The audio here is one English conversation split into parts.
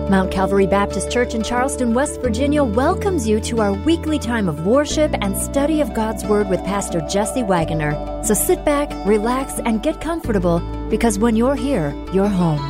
Mount Calvary Baptist Church in Charleston, West Virginia welcomes you to our weekly time of worship and study of God's Word with Pastor Jesse Wagoner. So sit back, relax, and get comfortable, because when you're here, you're home.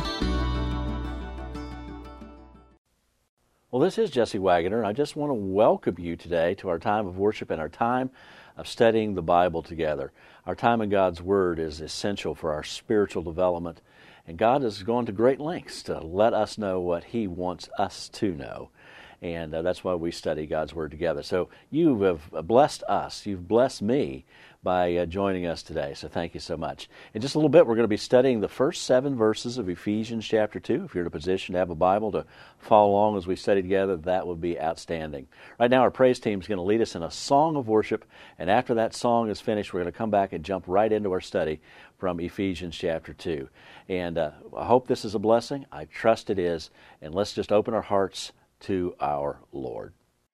Well, this is Jesse Wagoner. I just want to welcome you today to our time of worship and our time of studying the Bible together. Our time in God's Word is essential for our spiritual development, and God is going to great lengths to let us know what He wants us to know. And that's why we study God's Word together. So you have blessed us. You've blessed me by joining us today. So thank you so much. In just a little bit, we're going to be studying the first 7 verses of Ephesians chapter 2. If you're in a position to have a Bible to follow along as we study together, that would be outstanding. Right now, our praise team is going to lead us in a song of worship. And after that song is finished, we're going to come back and jump right into our study from Ephesians chapter 2. And I hope this is a blessing. I trust it is. And let's just open our hearts to our Lord.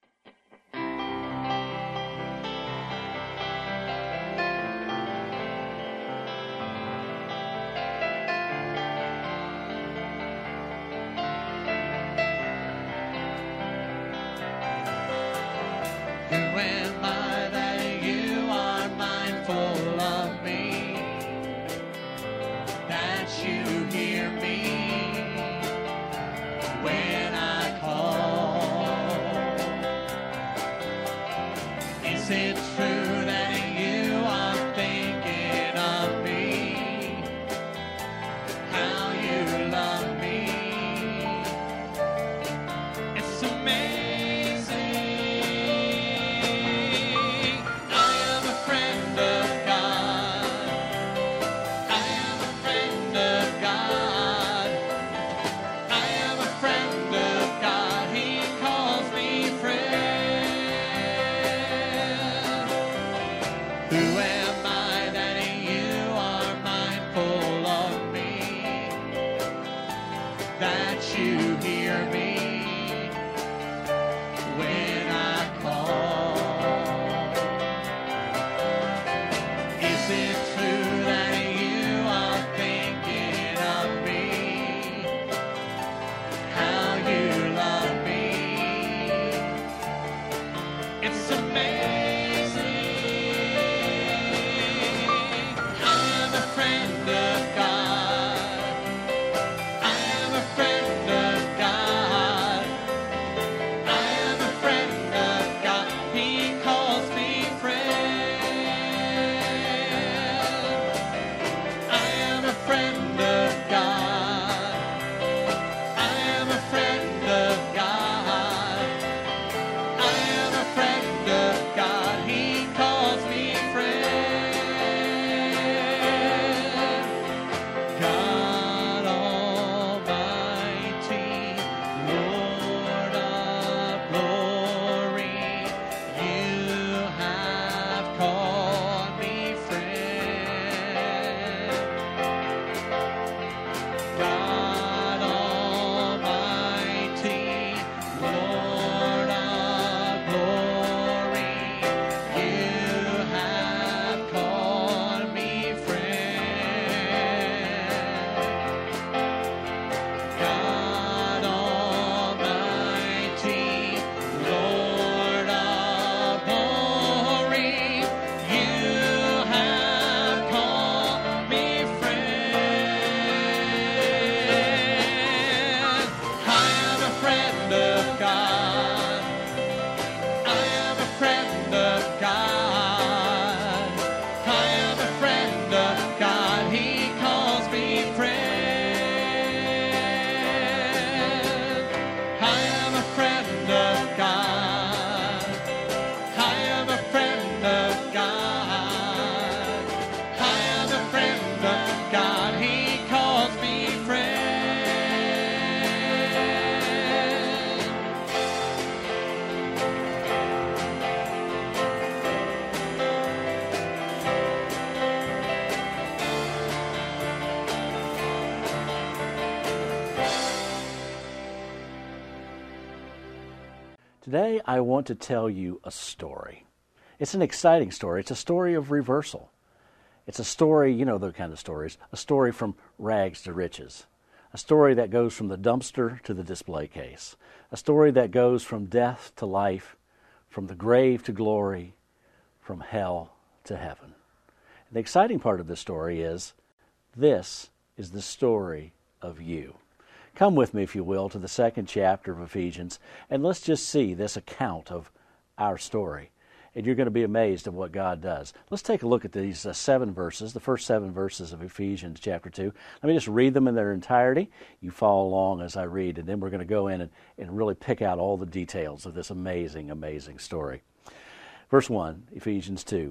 Today, I want to tell you a story. It's an exciting story. It's a story of reversal. It's a story, you know the kind of stories, a story from rags to riches. A story that goes from the dumpster to the display case. A story that goes from death to life, from the grave to glory, from hell to heaven. And the exciting part of this story is, this is the story of you. Come with me, if you will, to the second chapter of Ephesians, and let's just see this account of our story. And you're going to be amazed at what God does. Let's take a look at these 7 verses, the first 7 verses of Ephesians chapter 2. Let me just read them in their entirety. You follow along as I read, and then we're going to go in and really pick out all the details of this amazing, amazing story. Verse 1, Ephesians 2.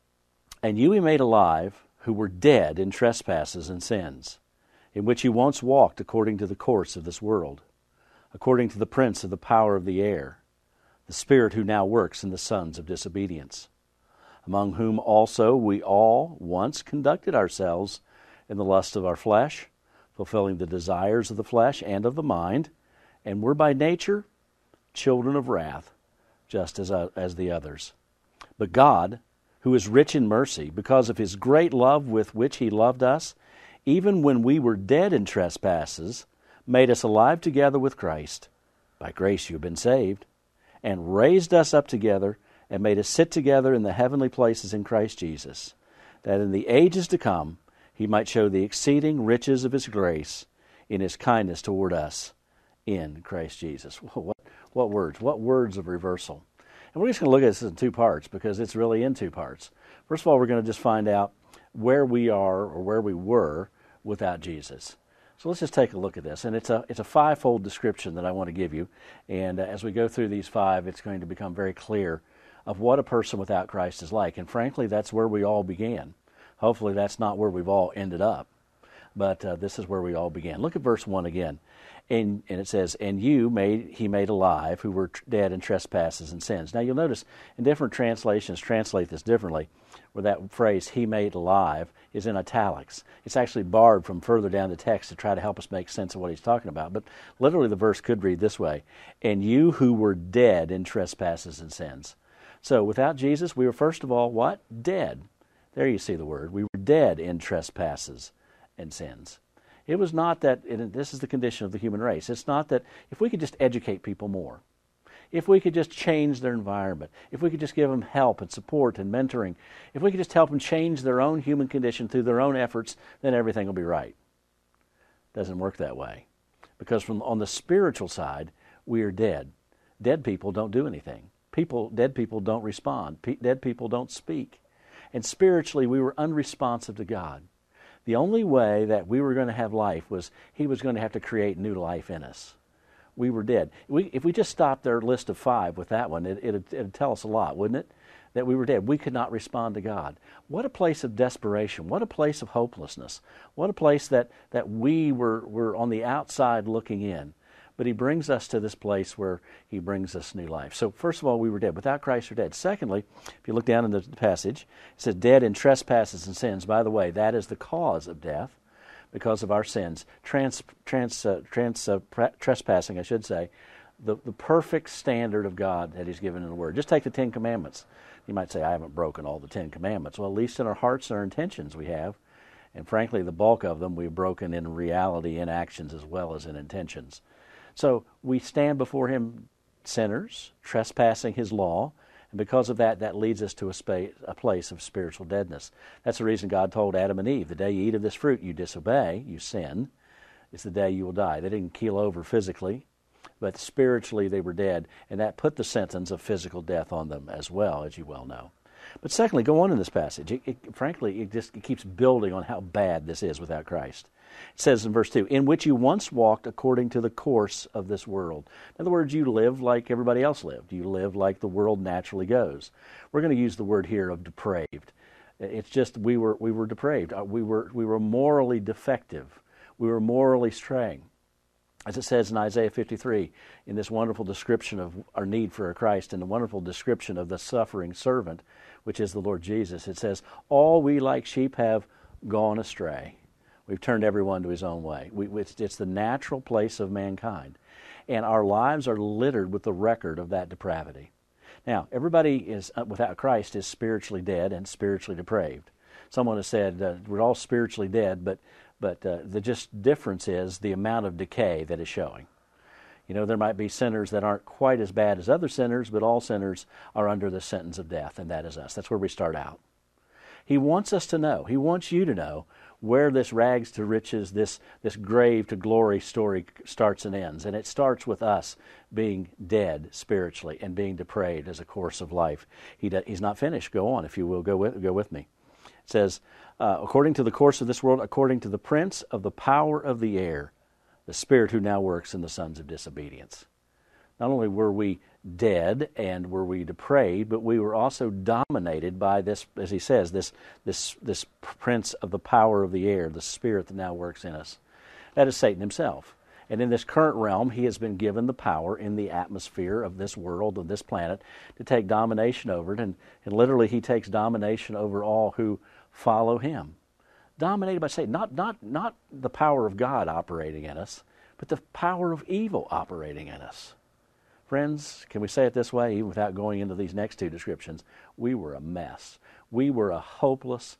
And you he made alive, who were dead in trespasses and sins, in which you once walked according to the course of this world, according to the prince of the power of the air, the spirit who now works in the sons of disobedience, among whom also we all once conducted ourselves in the lust of our flesh, fulfilling the desires of the flesh and of the mind, and were by nature children of wrath, just as the others. But God, who is rich in mercy, because of his great love with which he loved us, even when we were dead in trespasses, made us alive together with Christ. By grace you have been saved, and raised us up together, and made us sit together in the heavenly places in Christ Jesus, that in the ages to come he might show the exceeding riches of his grace in his kindness toward us in Christ Jesus. What words? What words of reversal? And we're just going to look at this in 2 parts because it's really in 2 parts. First of all, we're going to just find out where we are or where we were without Jesus. So let's just take a look at this. And it's a 5-fold description that I want to give you. And as we go through these 5, it's going to become very clear of what a person without Christ is like. And frankly, that's where we all began. Hopefully that's not where we've all ended up. But this is where we all began. Look at verse 1 again. And it says, and he made alive, who were dead in trespasses and sins. Now you'll notice in different translations translate this differently, where that phrase, he made alive, is in italics. It's actually borrowed from further down the text to try to help us make sense of what he's talking about. But literally the verse could read this way, and you who were dead in trespasses and sins. So without Jesus, we were first of all, what? Dead. There you see the word. We were dead in trespasses and sins. It was not that, this is the condition of the human race, it's not that if we could just educate people more, if we could just change their environment, if we could just give them help and support and mentoring, if we could just help them change their own human condition through their own efforts, then everything will be right. It doesn't work that way. Because on the spiritual side, we are dead. Dead people don't do anything. Dead people don't respond. Dead people don't speak. And spiritually, we were unresponsive to God. The only way that we were going to have life was he was going to have to create new life in us. We were dead. If we just stopped their list of 5 with that one, it'd tell us a lot, wouldn't it? That we were dead. We could not respond to God. What a place of desperation. What a place of hopelessness. What a place that we were on the outside looking in. But he brings us to this place where he brings us new life. So first of all, we were dead. Without Christ, we're dead. Secondly, if you look down in the passage, it says dead in trespasses and sins. By the way, that is the cause of death because of our sins. Trespassing, I should say, the perfect standard of God that he's given in the Word. Just take the 10 Commandments. You might say, I haven't broken all the 10 Commandments. Well, at least in our hearts and our intentions we have. And frankly, the bulk of them we've broken in reality, in actions, as well as in intentions. So we stand before him sinners, trespassing his law, and because of that, that leads us to a place of spiritual deadness. That's the reason God told Adam and Eve, the day you eat of this fruit, you disobey, you sin, it's the day you will die. They didn't keel over physically, but spiritually they were dead, and that put the sentence of physical death on them as well, as you well know. But secondly, go on in this passage. Frankly, it keeps building on how bad this is without Christ. It says in verse 2, in which you once walked according to the course of this world. In other words, you lived like everybody else lived. You lived like the world naturally goes. We're going to use the word here of depraved. It's just we were depraved. We were morally defective. We were morally straying. As it says in Isaiah 53, in this wonderful description of our need for a Christ and the wonderful description of the suffering servant, which is the Lord Jesus, it says, all we like sheep have gone astray. We've turned everyone to his own way. It's the natural place of mankind. And our lives are littered with the record of that depravity. Now, everybody is without Christ is spiritually dead and spiritually depraved. Someone has said we're all spiritually dead, but But the just difference is the amount of decay that is showing. You know, there might be sinners that aren't quite as bad as other sinners, but all sinners are under the sentence of death, and that is us. That's where we start out. He wants us to know, he wants you to know where this rags to riches, this grave to glory story starts and ends. And it starts with us being dead spiritually and being depraved as a course of life. He's not finished. Go on, if you will, go with me. It says, according to the course of this world, according to the prince of the power of the air, the spirit who now works in the sons of disobedience. Not only were we dead and were we depraved, but we were also dominated by this, as he says, this prince of the power of the air, the spirit that now works in us. That is Satan himself. And in this current realm, he has been given the power in the atmosphere of this world, of this planet, to take domination over it. And literally he takes domination over all who follow him. Dominated by Satan, not the power of God operating in us, but the power of evil operating in us. Friends, can we say it this way, even without going into these next two descriptions? We were a mess. We were a hopeless,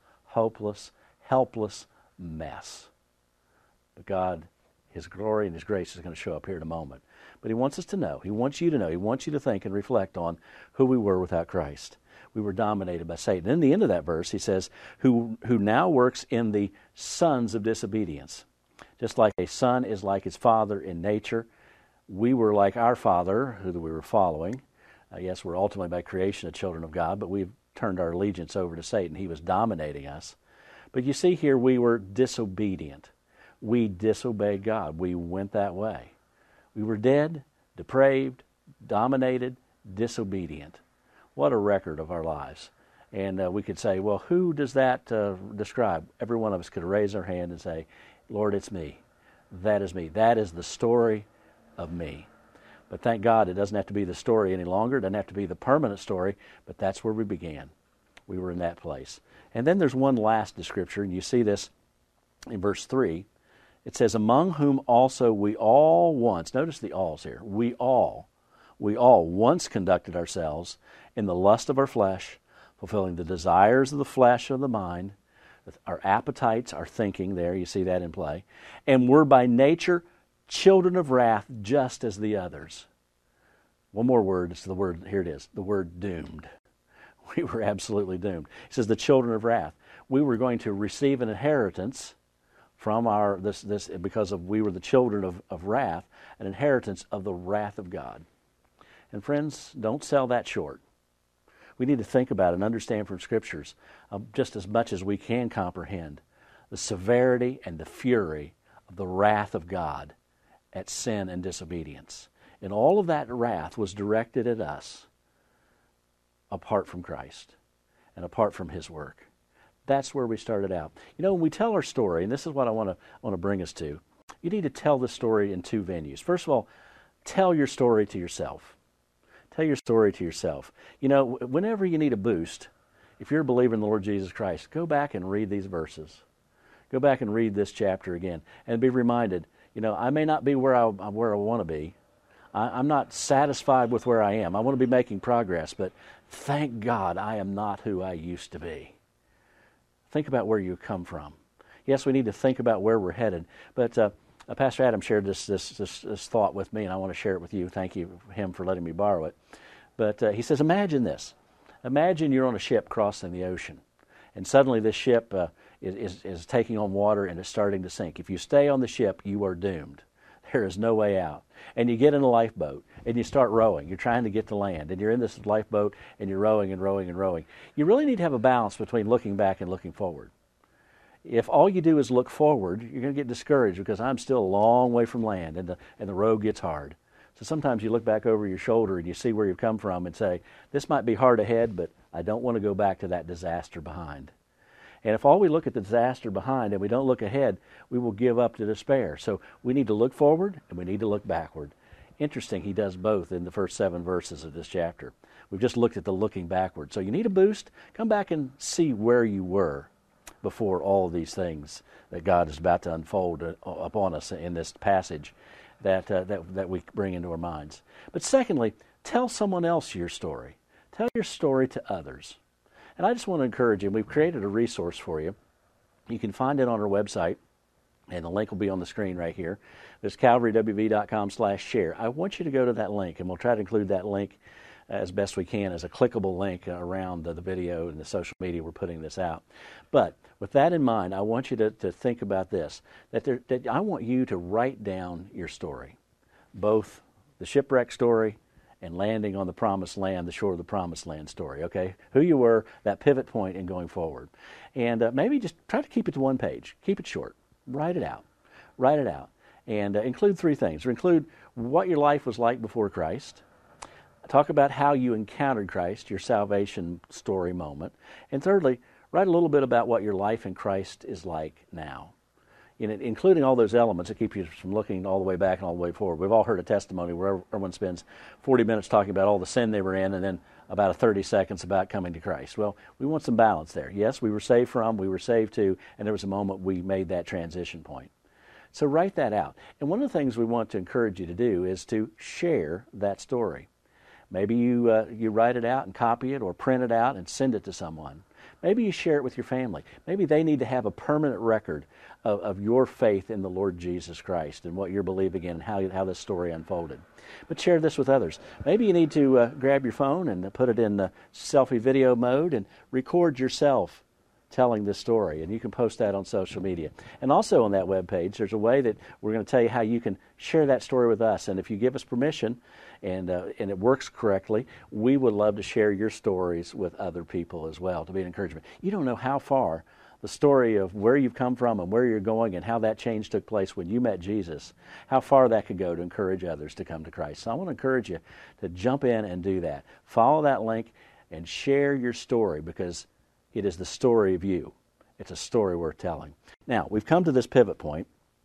helpless mess. But God, his glory and his grace is going to show up here in a moment. But he wants us to know. He wants you to know. He wants you to think and reflect on who we were without Christ. We were dominated by Satan. In the end of that verse, he says, who now works in the sons of disobedience. Just like a son is like his father in nature, we were like our father, who we were following. Yes, we're ultimately by creation the children of God, but we've turned our allegiance over to Satan. He was dominating us. But you see here, we were disobedient. We disobeyed God. We went that way. We were dead, depraved, dominated, disobedient. What a record of our lives. And we could say, well, who does that describe? Every one of us could raise our hand and say, Lord, it's me. That is me. That is the story of me. But thank God it doesn't have to be the story any longer. It doesn't have to be the permanent story, but that's where we began. We were in that place. And then there's one last description, and you see this in verse 3. It says, among whom also we all once, notice the alls here, we all once conducted ourselves in the lust of our flesh, fulfilling the desires of the flesh and the mind, our appetites, our thinking there, you see that in play, and were by nature children of wrath just as the others. One more word, it's the word, here it is, the word doomed. We were absolutely doomed. It says the children of wrath. We were going to receive an inheritance from this because we were the children of wrath, an inheritance of the wrath of God. And friends, don't sell that short. We need to think about and understand from Scriptures just as much as we can comprehend the severity and the fury of the wrath of God at sin and disobedience. And all of that wrath was directed at us apart from Christ and apart from his work. That's where we started out. You know, when we tell our story, and this is what I want to bring us to, you need to tell the story in two venues. First of all, tell your story to yourself. Tell your story to yourself. You know, whenever you need a boost, if you're a believer in the Lord Jesus Christ, go back and read these verses. Go back and read this chapter again and be reminded, you know, I may not be where I want to be. I'm not satisfied with where I am. I want to be making progress, but thank God I am not who I used to be. Think about where you come from. Yes, we need to think about where we're headed, but Pastor Adam shared this thought with me, and I want to share it with you. Thank you him for letting me borrow it. But he says, imagine this. Imagine you're on a ship crossing the ocean, and suddenly this ship is taking on water and is starting to sink. If you stay on the ship, you are doomed. There is no way out. And you get in a lifeboat, and you start rowing. You're trying to get to land, and you're in this lifeboat, and you're rowing and rowing and rowing. You really need to have a balance between looking back and looking forward. If all you do is look forward, you're going to get discouraged because I'm still a long way from land, and the road gets hard. So sometimes you look back over your shoulder and you see where you've come from and say, this might be hard ahead, but I don't want to go back to that disaster behind. And if all we look at the disaster behind and we don't look ahead, we will give up to despair. So we need to look forward and we need to look backward. Interesting, he does both in the first 7 verses of this chapter. We've just looked at the looking backward. So you need a boost. Come back and see where you were before all of these things that God is about to unfold upon us in this passage that we bring into our minds. But secondly, tell someone else your story. Tell your story to others. And I just want to encourage you, we've created a resource for you. You can find it on our website. And the link will be on the screen right here. There's calvarywv.com/share. I want you to go to that link, and we'll try to include that link as best we can as a clickable link around the video and the social media we're putting this out. But with that in mind, I want you to think about this, that I want you to write down your story, both the shipwreck story and landing on the promised land, the shore of the promised land story, okay? Who you were, that pivot point in going forward. And maybe just try to keep it to one page. Keep it short. Write it out. Write it out. And include three things. Include what your life was like before Christ. Talk about how you encountered Christ, your salvation story moment. And thirdly, write a little bit about what your life in Christ is like now. Including all those elements that keep you from looking all the way back and all the way forward. We've all heard a testimony where everyone spends 40 minutes talking about all the sin they were in and then about 30 seconds about coming to Christ. Well, we want some balance there. Yes, we were saved from, we were saved to, and there was a moment we made that transition point. So write that out. And one of the things we want to encourage you to do is to share that story. Maybe you write it out and copy it or print it out and send it to someone. Maybe you share it with your family. Maybe they need to have a permanent record of your faith in the Lord Jesus Christ and what you're believing in and how this story unfolded. But share this with others. Maybe you need to grab your phone and put it in the selfie video mode and record yourself telling this story, and you can post that on social media. And also on that webpage, there's a way that we're going to tell you how you can share that story with us. And if you give us permission and it works correctly, we would love to share your stories with other people as well to be an encouragement. You don't know how far the story of where you've come from and where you're going and how that change took place when you met Jesus, how far that could go to encourage others to come to Christ. So I want to encourage you to jump in and do that. Follow that link and share your story, because it is the story of you. It's a story worth telling. Now, we've come to this pivot point,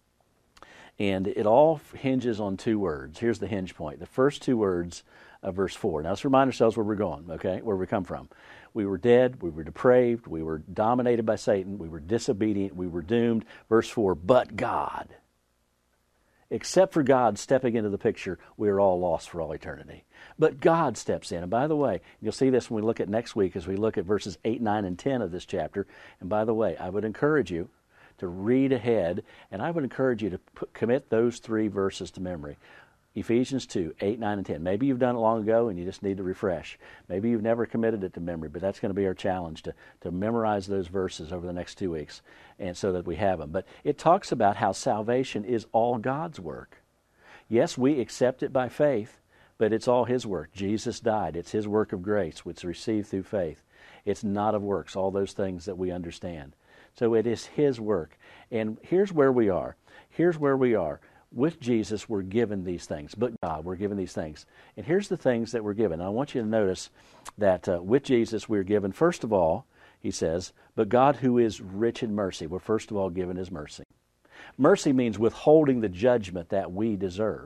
and it all hinges on two words. Here's the hinge point. The first two words of verse 4. Now, let's remind ourselves where we're going, okay, where we come from. We were dead, we were depraved, we were dominated by Satan, we were disobedient, we were doomed. Verse 4, but God. Except for God stepping into the picture, we are all lost for all eternity. But God steps in. And by the way, you'll see this when we look at next week as we look at verses 8, 9, and 10 of this chapter. And by the way, I would encourage you to read ahead, and I would encourage you to commit those three verses to memory. Ephesians 2, 8, 9, and 10. Maybe you've done it long ago and you just need to refresh. Maybe you've never committed it to memory, but that's going to be our challenge to memorize those verses over the next 2 weeks, and so that we have them. But it talks about how salvation is all God's work. Yes, we accept it by faith, but it's all His work. Jesus died. It's His work of grace, which is received through faith. It's not of works, all those things that we understand. So it is His work. And here's where we are. Here's where we are. With Jesus, we're given these things. But God, we're given these things. And here's the things that we're given. And I want you to notice that with Jesus, we're given, first of all, he says, but God who is rich in mercy. We're first of all given His mercy. Mercy means withholding the judgment that we deserve.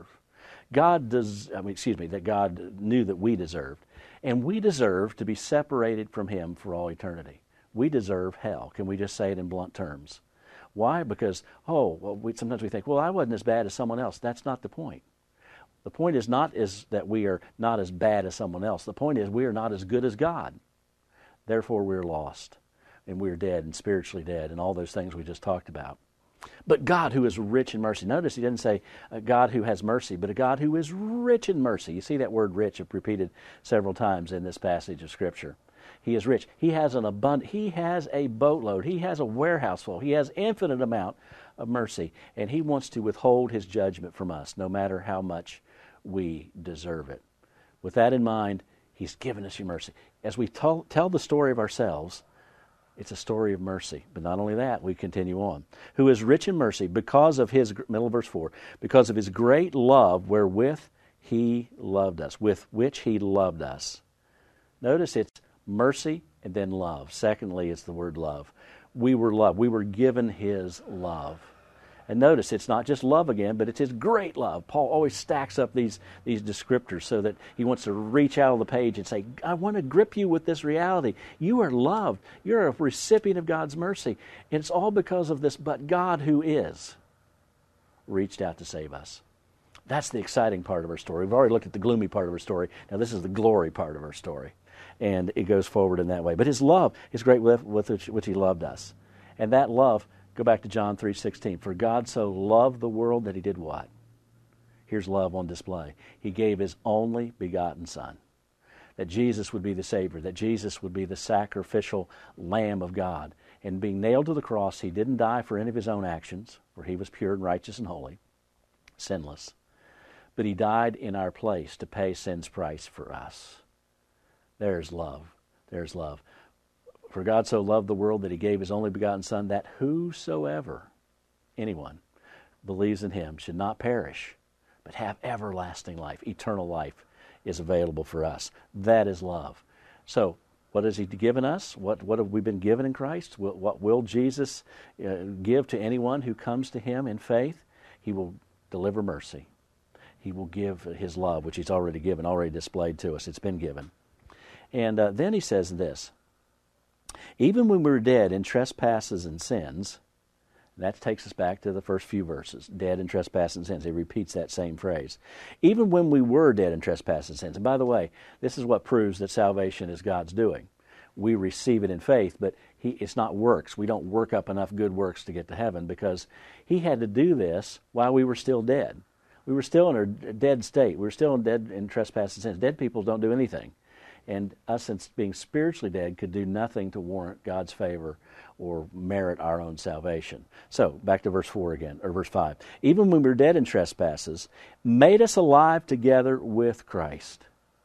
that God knew that we deserved. And we deserve to be separated from Him for all eternity. We deserve hell. Can we just say it in blunt terms? Why? Because, sometimes we think, I wasn't as bad as someone else. That's not the point. The point is not that we are not as bad as someone else. The point is we are not as good as God. Therefore, we're lost, and we're dead and spiritually dead, and all those things we just talked about. But God who is rich in mercy. Notice he didn't say a God who has mercy, but a God who is rich in mercy. You see that word rich repeated several times in this passage of Scripture. He is rich. He has an abundant. He has a boatload. He has a warehouse full. He has infinite amount of mercy, and He wants to withhold His judgment from us, no matter how much we deserve it. With that in mind, He's given us His mercy. As we tell the story of ourselves, it's a story of mercy. But not only that, we continue on. Who is rich in mercy because of His, middle of verse 4, because of His great love wherewith He loved us, with which He loved us. Notice it's mercy and then love. Secondly, it's the word love. We were loved. We were given His love. And notice it's not just love again, but it's His great love. Paul always stacks up these descriptors so that he wants to reach out on the page and say, I want to grip you with this reality. You are loved. You're a recipient of God's mercy. And it's all because of this, but God who is reached out to save us. That's the exciting part of our story. We've already looked at the gloomy part of our story. Now this is the glory part of our story. And it goes forward in that way. But His love, His great love with which He loved us. And that love Go back to John 3:16. For God so loved the world that he did what? Here's love on display. He gave his only begotten Son. That Jesus would be the Savior, that Jesus would be the sacrificial Lamb of God. And being nailed to the cross, he didn't die for any of his own actions, for he was pure and righteous and holy, sinless. But he died in our place to pay sin's price for us. There's love. There's love. For God so loved the world that he gave his only begotten Son, that whosoever, anyone, believes in him should not perish, but have everlasting life. Eternal life is available for us. That is love. So, what has he given us? What have we been given in Christ? What will Jesus give to anyone who comes to him in faith? He will deliver mercy. He will give his love, which he's already given, already displayed to us. It's been given. And then he says this, even when we were dead in trespasses and sins, and that takes us back to the first few verses, dead in trespasses and sins. He repeats that same phrase. Even when we were dead in trespasses and sins. And by the way, this is what proves that salvation is God's doing. We receive it in faith, but it's not works. We don't work up enough good works to get to heaven because he had to do this while we were still dead. We were still in a dead state. We were still dead in trespasses and sins. Dead people don't do anything. And us, being spiritually dead, could do nothing to warrant God's favor or merit our own salvation. So, back to verse 4 again, or verse 5. Even when we were dead in trespasses, made us alive together with Christ.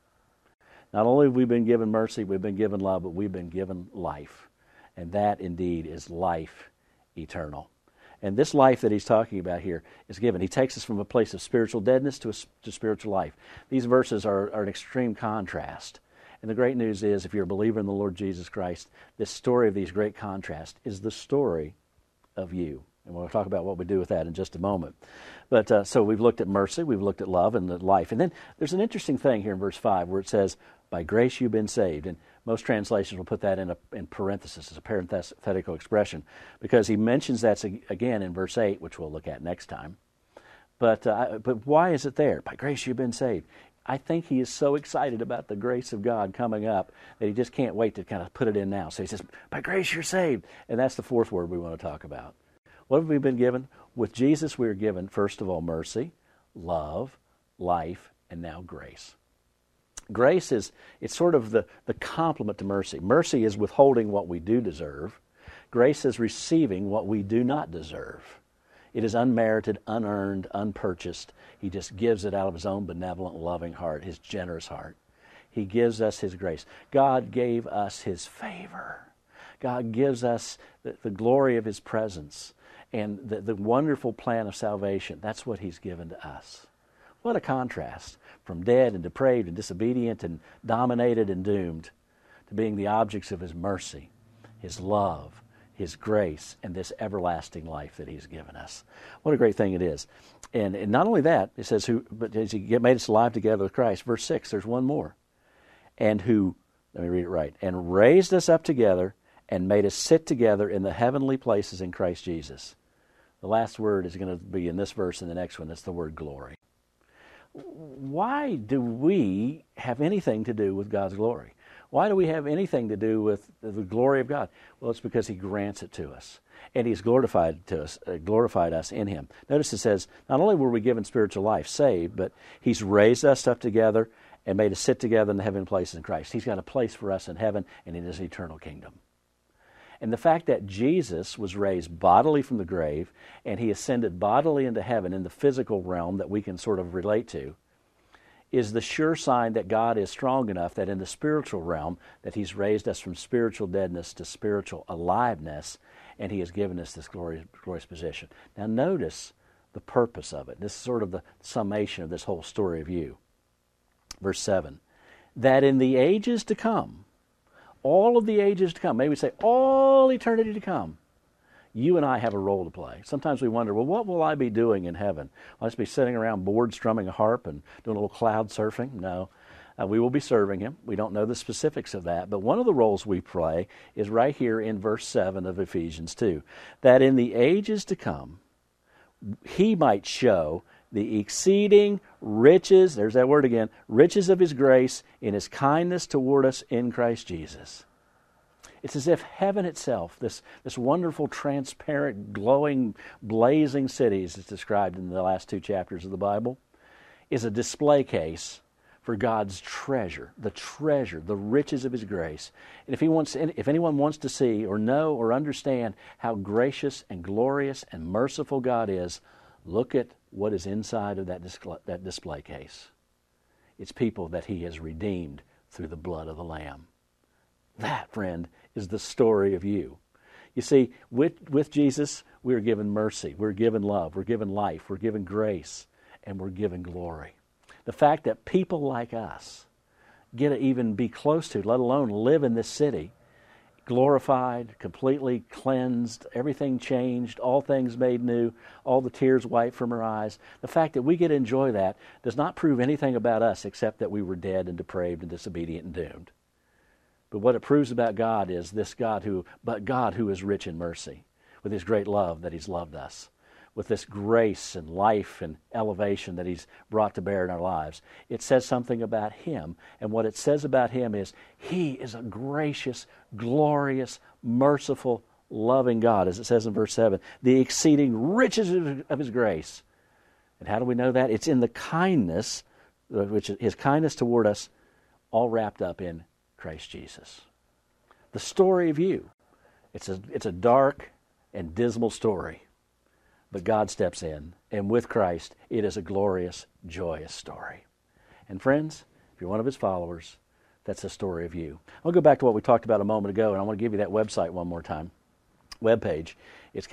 Not only have we been given mercy, we've been given love, but we've been given life. And that, indeed, is life eternal. And this life that he's talking about here is given. He takes us from a place of spiritual deadness to spiritual life. These verses are an extreme contrast. And the great news is, if you're a believer in the Lord Jesus Christ, this story of these great contrasts is the story of you. And we'll talk about what we do with that in just a moment. But so we've looked at mercy, we've looked at love and the life. And then there's an interesting thing here in verse 5 where it says, by grace you've been saved. And most translations will put that in parenthesis as a parenthetical expression because he mentions that again in verse 8, which we'll look at next time. But why is it there? By grace you've been saved. I think he is so excited about the grace of God coming up that he just can't wait to kind of put it in now. So he says, by grace you're saved. And that's the fourth word we want to talk about. What have we been given? With Jesus we are given, first of all, mercy, love, life, and now grace. Grace it's sort of the complement to mercy. Mercy is withholding what we do deserve. Grace is receiving what we do not deserve. It is unmerited, unearned, unpurchased. He just gives it out of his own benevolent, loving heart, his generous heart. He gives us his grace. God gave us his favor. God gives us the glory of his presence and the wonderful plan of salvation. That's what he's given to us. What a contrast from dead and depraved and disobedient and dominated and doomed to being the objects of his mercy, his love, his grace, and this everlasting life that he's given us. What a great thing it is. And not only that, it says, but as he made us alive together with Christ, verse 6, there's one more. And who, let me read it right, and raised us up together and made us sit together in the heavenly places in Christ Jesus. The last word is going to be in this verse and the next one. It's the word glory. Why do we have anything to do with God's glory? Why do we have anything to do with the glory of God? Well, it's because he grants it to us. And he's glorified us in him. Notice it says, not only were we given spiritual life, saved, but he's raised us up together and made us sit together in the heavenly places in Christ. He's got a place for us in heaven and in his eternal kingdom. And the fact that Jesus was raised bodily from the grave and he ascended bodily into heaven in the physical realm that we can sort of relate to is the sure sign that God is strong enough that in the spiritual realm that he's raised us from spiritual deadness to spiritual aliveness, and he has given us this glorious position. Now notice the purpose of it. This is sort of the summation of this whole story of you. Verse 7, that in the ages to come, all of the ages to come, maybe we say all eternity to come, you and I have a role to play. Sometimes we wonder, well, what will I be doing in heaven? Will I just be sitting around bored strumming a harp and doing a little cloud surfing? No. We will be serving him. We don't know the specifics of that, but one of the roles we play is right here in verse 7 of Ephesians 2, that in the ages to come, he might show the exceeding riches, there's that word again, riches of his grace in his kindness toward us in Christ Jesus. It's as if heaven itself, this wonderful, transparent, glowing, blazing city, as it's described in the last 2 chapters of the Bible, is a display case for God's treasure, the riches of His grace. And if anyone wants to see or know or understand how gracious and glorious and merciful God is, look at what is inside of that display case. It's people that He has redeemed through the blood of the Lamb. That, friend, is the story of you. You see, with Jesus, we are given mercy, we're given love, we're given life, we're given grace, and we're given glory. The fact that people like us get to even be close to, let alone live in this city, glorified, completely cleansed, everything changed, all things made new, all the tears wiped from our eyes. The fact that we get to enjoy that does not prove anything about us except that we were dead and depraved and disobedient and doomed. But what it proves about God is God who is rich in mercy, with His great love that He's loved us, with this grace and life and elevation that He's brought to bear in our lives. It says something about Him, and what it says about Him is He is a gracious, glorious, merciful, loving God, as it says in verse 7, the exceeding riches of His grace. And how do we know that? It's in the kindness, which is His kindness toward us, all wrapped up in Christ Jesus. The story of you. It's a dark and dismal story. But God steps in, and with Christ, it is a glorious, joyous story. And friends, if you're one of His followers, that's the story of you. I'll go back to what we talked about a moment ago, and I want to give you that website one more time. Webpage. It's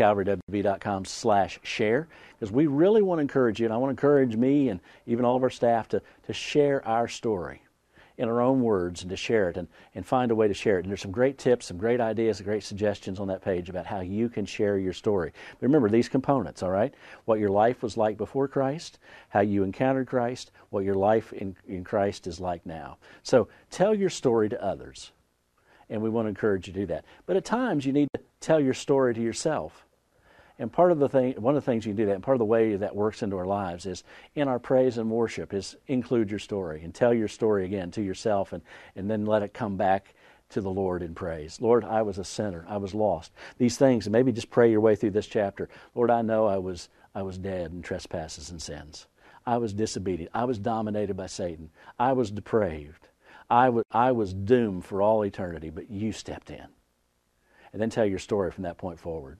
calvarywv.com/share, because we really want to encourage you, and I want to encourage me and even all of our staff to share our story in our own words and to share it and find a way to share it. And there's some great tips, some great ideas, some great suggestions on that page about how you can share your story. But remember these components, all right? What your life was like before Christ, how you encountered Christ, what your life in Christ is like now. So tell your story to others, and we want to encourage you to do that. But at times you need to tell your story to yourself. And one of the things you can do that, and part of the way that works into our lives is in our praise and worship is include your story and tell your story again to yourself and then let it come back to the Lord in praise. Lord, I was a sinner. I was lost. These things, and maybe just pray your way through this chapter. Lord, I know I was dead in trespasses and sins. I was disobedient. I was dominated by Satan. I was depraved. I was doomed for all eternity, but you stepped in. And then tell your story from that point forward.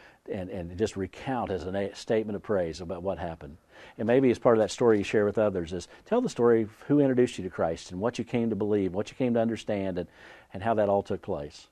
And just recount as a statement of praise about what happened. And maybe as part of that story you share with others is tell the story of who introduced you to Christ and what you came to believe, what you came to understand, and how that all took place.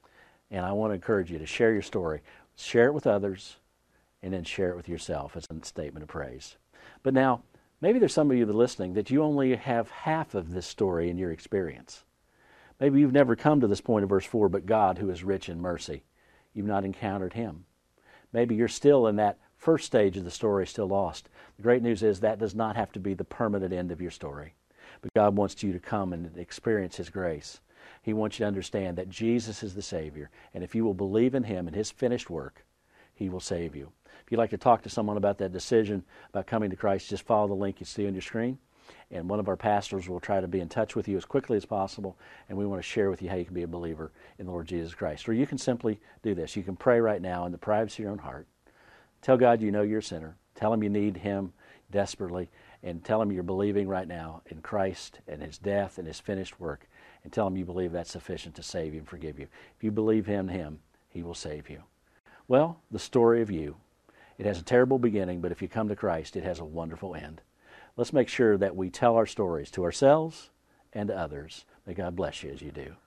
And I want to encourage you to share your story. Share it with others, and then share it with yourself as a statement of praise. But now, maybe there's some of you that are listening that you only have half of this story in your experience. Maybe you've never come to this point of verse 4, but God, who is rich in mercy, you've not encountered Him. Maybe you're still in that first stage of the story, still lost. The great news is that does not have to be the permanent end of your story. But God wants you to come and experience His grace. He wants you to understand that Jesus is the Savior, and if you will believe in Him and His finished work, He will save you. If you'd like to talk to someone about that decision, about coming to Christ, just follow the link you see on your screen, and one of our pastors will try to be in touch with you as quickly as possible, and we want to share with you how you can be a believer in the Lord Jesus Christ. Or you can simply do this. You can pray right now in the privacy of your own heart. Tell God you know you're a sinner. Tell Him you need Him desperately, and tell Him you're believing right now in Christ and His death and His finished work, and tell Him you believe that's sufficient to save you and forgive you. If you believe in Him, He will save you. Well, the story of you. It has a terrible beginning, but if you come to Christ, it has a wonderful end. Let's make sure that we tell our stories to ourselves and to others. May God bless you as you do.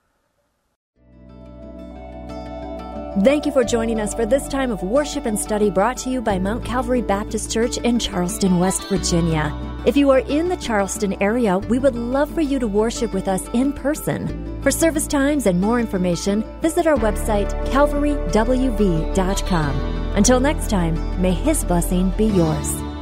Thank you for joining us for this time of worship and study brought to you by Mount Calvary Baptist Church in Charleston, West Virginia. If you are in the Charleston area, we would love for you to worship with us in person. For service times and more information, visit our website, calvarywv.com. Until next time, may His blessing be yours.